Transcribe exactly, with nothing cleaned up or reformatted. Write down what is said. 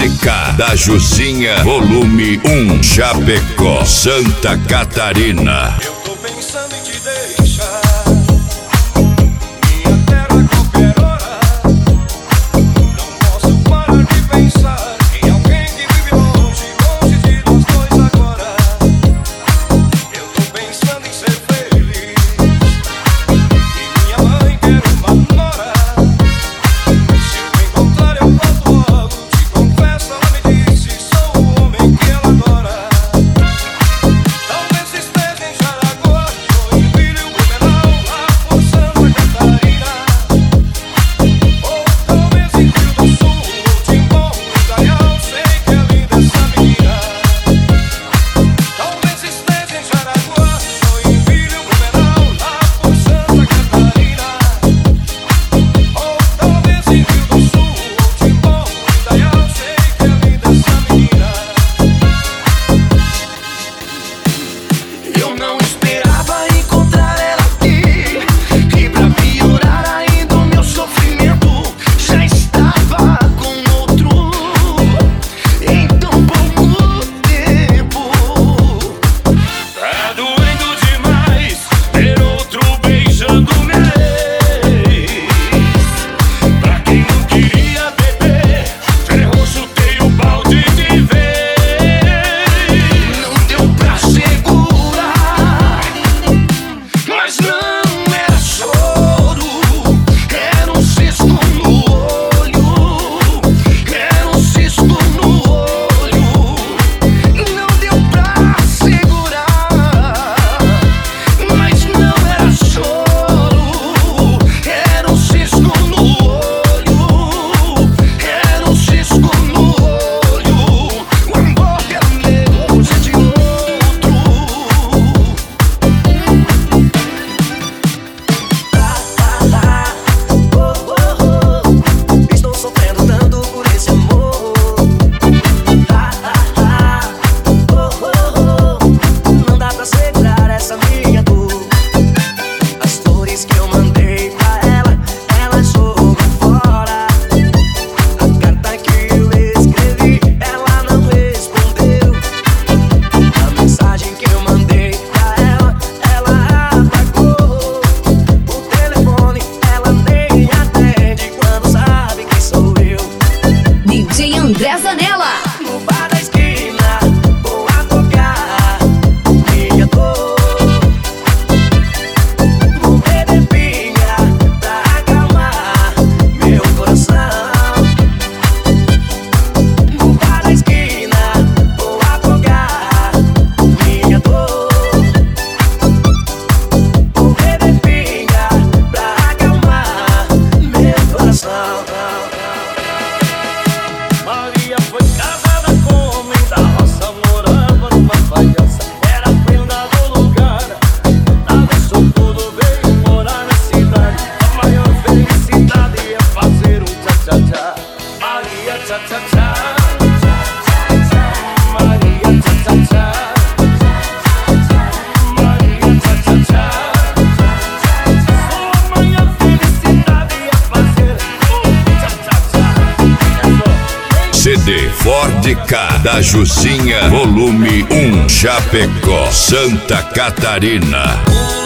K, da Juzinha, volume um, Chapecó, Santa Catarina. Eu tô pensando em te deixar, minha terra a qualquer hora. Não posso parar de pensar em alguém que vive longe, longe de nós dois agora. Eu tô pensando em ser feliz, e minha mãe quer uma nora. Se eu encontrar eu volto logo, te confesso, ela me disse, sou o homem que ela adora. Talvez esteja em Jaraguá, Joinville, Blumenau, lá por Santa Catarina. Ou talvez em Rio do Sul, Timbó, Indaial, sei que é linda essa menina. Talvez esteja em Jaraguá, Joinville, Blumenau, lá por Santa Catarina. Ou talvez em Rio do Sul, Timbó, Indaial, sei que é linda essa menina. Eu não esperava encontrar ela aqui, e pra piorar ainda o meu sofrimento já estava com outro em tão pouco tempo. Tá doendo demais ter outro beijando minha ex. Pra quem não queria beber, ferrou, chutei o balde de vez. Não deu pra segurar, mas não era choro, era um cisco no olho, era um cisco no olho. Não deu pra segurar, mas não era choro, era um cisco no olho, era um cisco no olho. O amor que era meu hoje é de outro. Estou sofrendo tanto por esse amor. Não dá pra segurar essa minha dor. As flores que eu mandei pra ela, ela jogou fora. A carta que eu escrevi, ela não respondeu. A mensagem que eu mandei pra ela, ela apagou. O telefone, ela nem atende quando sabe que sou eu. D J André Zanella. No bar da esquina, vou afogar minha dor. Vou beber pinga pra acalmar meu coração. No bar da esquina, vou afogar minha dor. Vou beber pinga pra acalmar meu coração. Maria foi casada com um homem da roça, morava numa palhaça, era prenda do lugar. Ela deixou tudo, veio morar na cidade. A maior felicidade é fazer um tchá-tchá-tchá. Maria tchá-tchá-tchá, Maria tchá-tchá-tchá, Maria tchá-tchá-tchá. Sua maior felicidade é fazer um tchá-tchá-tchá. C D Ford K, da Juzinha, volume um, Chapecó, Santa Catarina.